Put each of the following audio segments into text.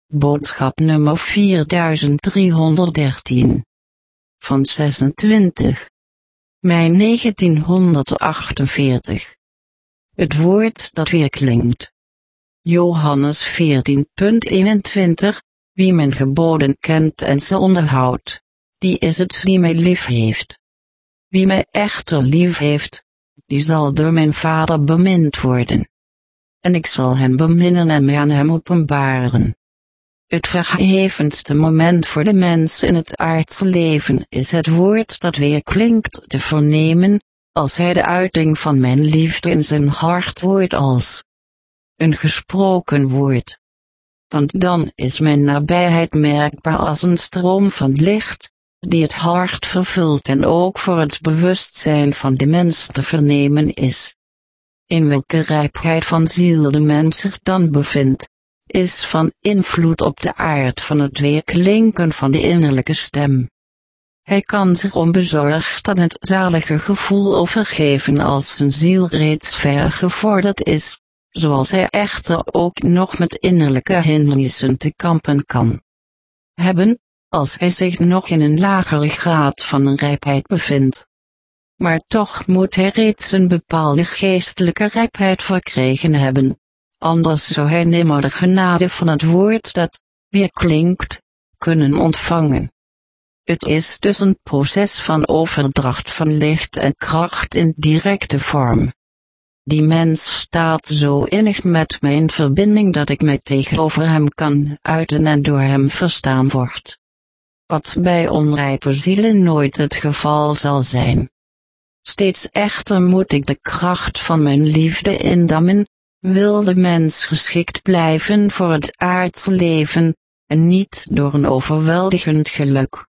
Boodschap nummer 4313. Van 26 mei 1948. Het woord dat weer klinkt. Johannes 14:21. Wie mijn geboden kent en ze onderhoudt, die is het die mij lief heeft. Wie mij echter lief heeft, die zal door mijn Vader bemind worden. En ik zal hem beminnen en mij aan hem openbaren. Het verhevendste moment voor de mens in het aardse leven is het woord dat weer klinkt te vernemen, als hij de uiting van mijn liefde in zijn hart hoort als een gesproken woord. Want dan is mijn nabijheid merkbaar als een stroom van licht, die het hart vervult en ook voor het bewustzijn van de mens te vernemen is. In welke rijpheid van ziel de mens zich dan bevindt, is van invloed op de aard van het weerklinken van de innerlijke stem. Hij kan zich onbezorgd aan het zalige gevoel overgeven als zijn ziel reeds ver gevorderd is, zoals hij echter ook nog met innerlijke hindernissen te kampen kan hebben, als hij zich nog in een lagere graad van rijpheid bevindt. Maar toch moet hij reeds een bepaalde geestelijke rijpheid verkregen hebben, anders zou hij nimmer de genade van het woord dat weer klinkt, kunnen ontvangen. Het is dus een proces van overdracht van licht en kracht in directe vorm. Die mens staat zo innig met mij in verbinding dat ik mij tegenover hem kan uiten en door hem verstaan word. Wat bij onrijpe zielen nooit het geval zal zijn. Steeds echter moet ik de kracht van mijn liefde indammen, wil de mens geschikt blijven voor het aardse leven, en niet door een overweldigend geluk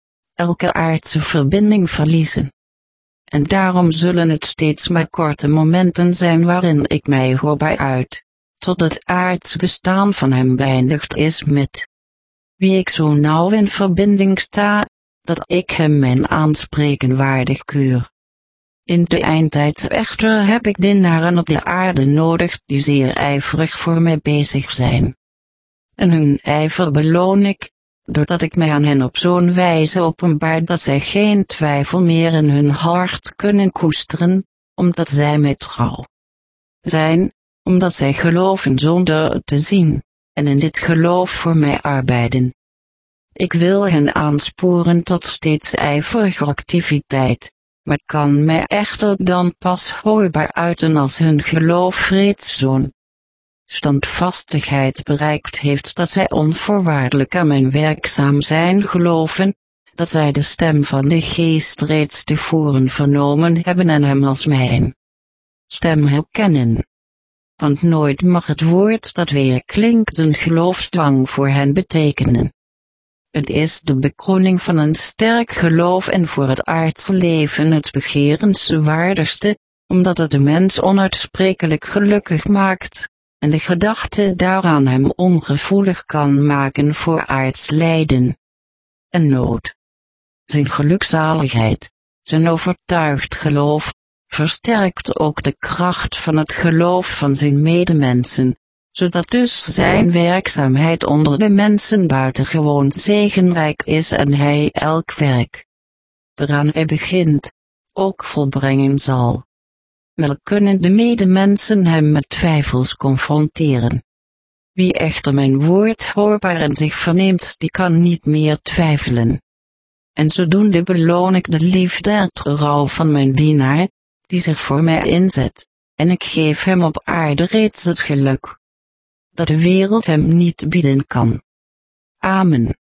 elke aardse verbinding verliezen. En daarom zullen het steeds maar korte momenten zijn waarin ik mij voorbij uit, tot het aardse bestaan van hem beëindigd is met wie ik zo nauw in verbinding sta, dat ik hem mijn aanspreken waardig keur. In de eindtijd echter heb ik dienaren op de aarde nodig die zeer ijverig voor mij bezig zijn. En hun ijver beloon ik, doordat ik mij aan hen op zo'n wijze openbaar dat zij geen twijfel meer in hun hart kunnen koesteren, omdat zij mij trouw zijn, omdat zij geloven zonder te zien, en in dit geloof voor mij arbeiden. Ik wil hen aansporen tot steeds ijverige activiteit, maar kan mij echter dan pas hoorbaar uiten als hun geloof reeds zo'n standvastigheid bereikt heeft dat zij onvoorwaardelijk aan mijn werkzaam zijn geloven, dat zij de stem van de geest reeds tevoren vernomen hebben en hem als mijn stem herkennen. Want nooit mag het woord dat weer klinkt een geloofsdwang voor hen betekenen. Het is de bekroning van een sterk geloof en voor het aardse leven het begerenswaardigste, omdat het de mens onuitsprekelijk gelukkig maakt, en de gedachte daaraan hem ongevoelig kan maken voor aards lijden en nood. Zijn gelukzaligheid, zijn overtuigd geloof, versterkt ook de kracht van het geloof van zijn medemensen, zodat dus zijn werkzaamheid onder de mensen buitengewoon zegenrijk is en hij elk werk waaraan hij begint, ook volbrengen zal. Wel kunnen de medemensen hem met twijfels confronteren. Wie echter mijn woord hoorbaar en zich verneemt, die kan niet meer twijfelen. En zodoende beloon ik de liefde en trouw van mijn dienaar, die zich voor mij inzet, en ik geef hem op aarde reeds het geluk dat de wereld hem niet bieden kan. Amen.